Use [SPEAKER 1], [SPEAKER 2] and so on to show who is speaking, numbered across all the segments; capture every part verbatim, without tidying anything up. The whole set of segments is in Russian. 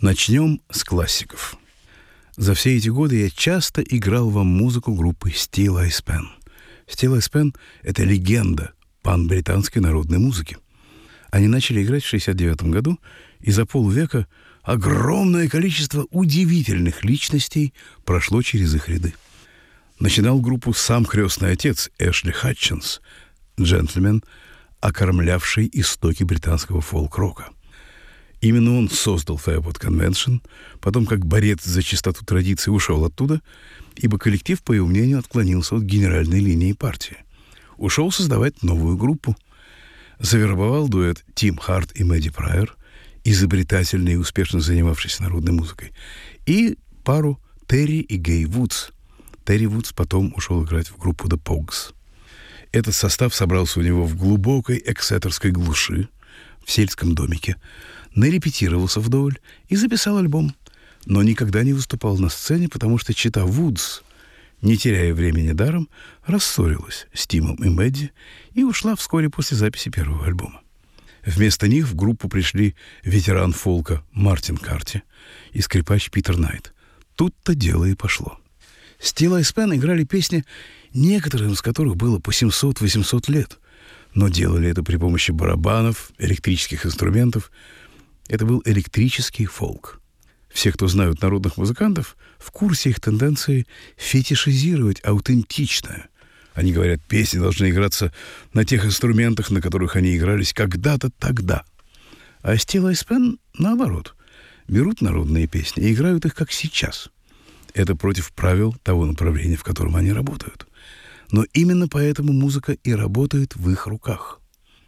[SPEAKER 1] Начнем с классиков. За все эти годы я часто играл вам музыку группы Steel Eye Span. Steel Eye Span — это легенда пан-британской народной музыки. Они начали играть в шестьдесят девятом году, и за полвека огромное количество удивительных личностей прошло через их ряды. Начинал группу сам крестный отец Эшли Хатчинс, джентльмен, окормлявший истоки британского фолк-рока. Именно он создал Fairport Convention, потом как борец за чистоту традиций ушел оттуда, ибо коллектив, по его мнению, отклонился от генеральной линии партии. Ушел создавать новую группу. Завербовал дуэт Тим Харт и Мэдди Прайер, изобретательный и успешно занимавшийся народной музыкой, и пару Терри и Гей Вудс. Терри Вудс потом ушел играть в группу The Pogues. Этот состав собрался у него в глубокой эксетерской глуши, в сельском домике, нарепетировался вдоволь и записал альбом, но никогда не выступал на сцене, потому что чета Вудс, не теряя времени даром, рассорилась с Тимом и Мэдди и ушла вскоре после записи первого альбома. Вместо них в группу пришли ветеран фолка Мартин Карти и скрипач Питер Найт. Тут-то дело и пошло. Steel Eye Span играли песни, некоторым из которых было по семьсот-восемьсот лет, но делали это при помощи барабанов, электрических инструментов. Это был электрический фолк. Все, кто знают народных музыкантов, в курсе их тенденции фетишизировать аутентичное. Они говорят, песни должны играться на тех инструментах, на которых они игрались когда-то тогда. А Steel Eye Span, наоборот, берут народные песни и играют их как сейчас. Это против правил того направления, в котором они работают. Но именно поэтому музыка и работает в их руках.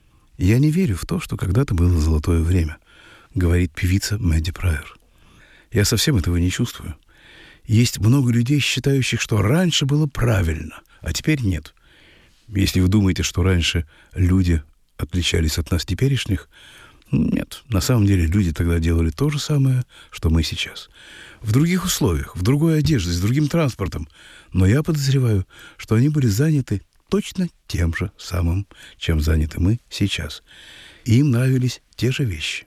[SPEAKER 1] «Я не верю в то, что когда-то было золотое время», — говорит певица Мэдди Прайер. «Я совсем этого не чувствую. Есть много людей, считающих, что раньше было правильно, а теперь нет. Если вы думаете, что раньше люди отличались от нас теперешних, нет, на самом деле люди тогда делали то же самое, что мы сейчас. В других условиях, в другой одежде, с другим транспортом. Но я подозреваю, что они были заняты точно тем же самым, чем заняты мы сейчас. И им нравились те же вещи.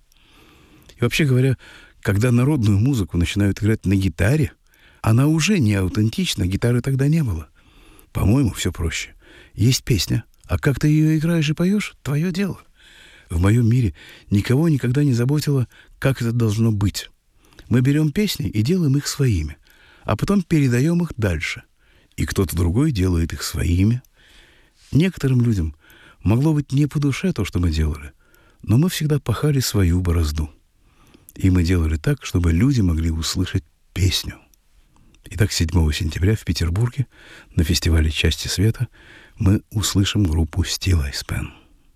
[SPEAKER 1] И вообще говоря, когда народную музыку начинают играть на гитаре, она уже не аутентична, гитары тогда не было. По-моему, все проще. Есть песня, а как ты ее играешь и поешь — твое дело. В моем мире никого никогда не заботило, как это должно быть. Мы берем песни и делаем их своими, а потом передаем их дальше. И кто-то другой делает их своими. Некоторым людям могло быть не по душе то, что мы делали, но мы всегда пахали свою борозду. И мы делали так, чтобы люди могли услышать песню. Итак, седьмого сентября в Петербурге на фестивале «Части света» мы услышим группу Steel Eye Span.